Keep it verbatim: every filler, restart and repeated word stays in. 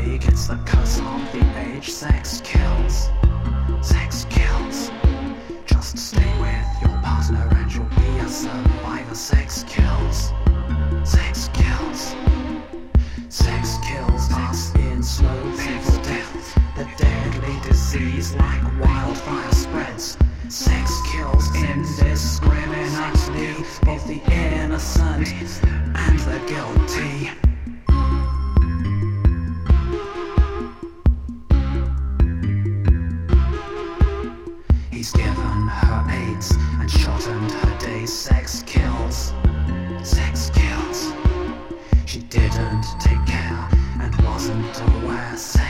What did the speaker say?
plague, it's the curse of the age. Sex kills, sex kills. Just stay with your partner and you'll be a survivor. Sex kills, sex kills. Sex kills us in slow, painful death. The deadly disease like wildfire spreads. Sex kills indiscriminately, both the innocent and the guilty. He's given her AIDS and shortened her days. Sex kills, sex kills. She didn't take care and wasn't aware.